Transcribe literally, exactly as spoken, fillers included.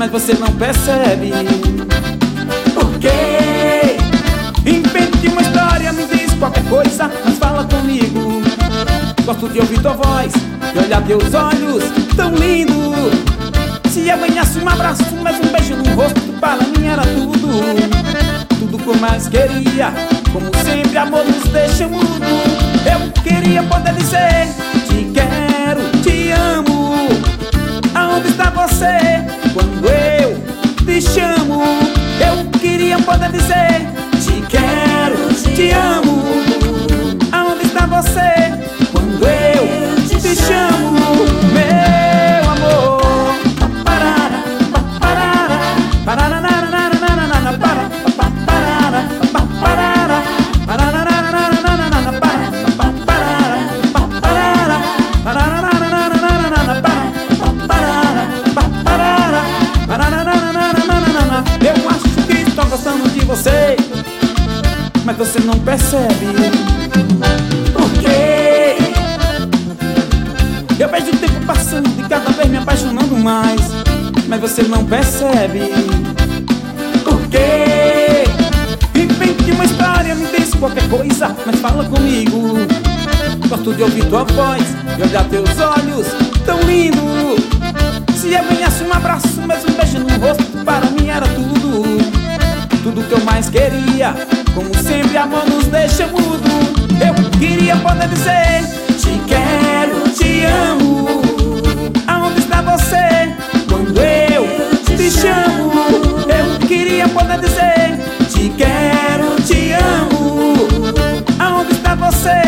mas você não percebe. Por quê? Invente uma história, me diz qualquer coisa, mas fala comigo. Gosto de ouvir tua voz, de olhar teus olhos tão lindo. Se eu ganhasse um abraço, mas um beijo no rosto, para mim era tudo. Tudo que eu mais queria, como sempre amor nos deixa mudo. Eu queria poder dizer: te quero, te amo. Aonde está você quando eu te chamo? Eu queria poder dizer: te quero, te amo. Aonde está você quando eu te chamo? Meu amor. Parara, parara, parara, parara, parara, parara, parara, eu acho que estou gostando de você, mas você não percebe. Por quê? Eu vejo o tempo passando e cada vez me apaixonando mais, mas você não percebe. Por quê? Invente uma história, me diz qualquer coisa, mas fala comigo. Gosto de ouvir tua voz, de olhar teus olhos tão lindo. Se eu ganhasse um abraço, mas um beijo no rosto, para mim era tudo. Tudo que eu mais queria, como sempre amor nos deixa mudo. Eu queria poder dizer: te quero, te amo. Aonde está você quando eu te chamo? Eu queria poder dizer: te quero, te amo. Aonde está você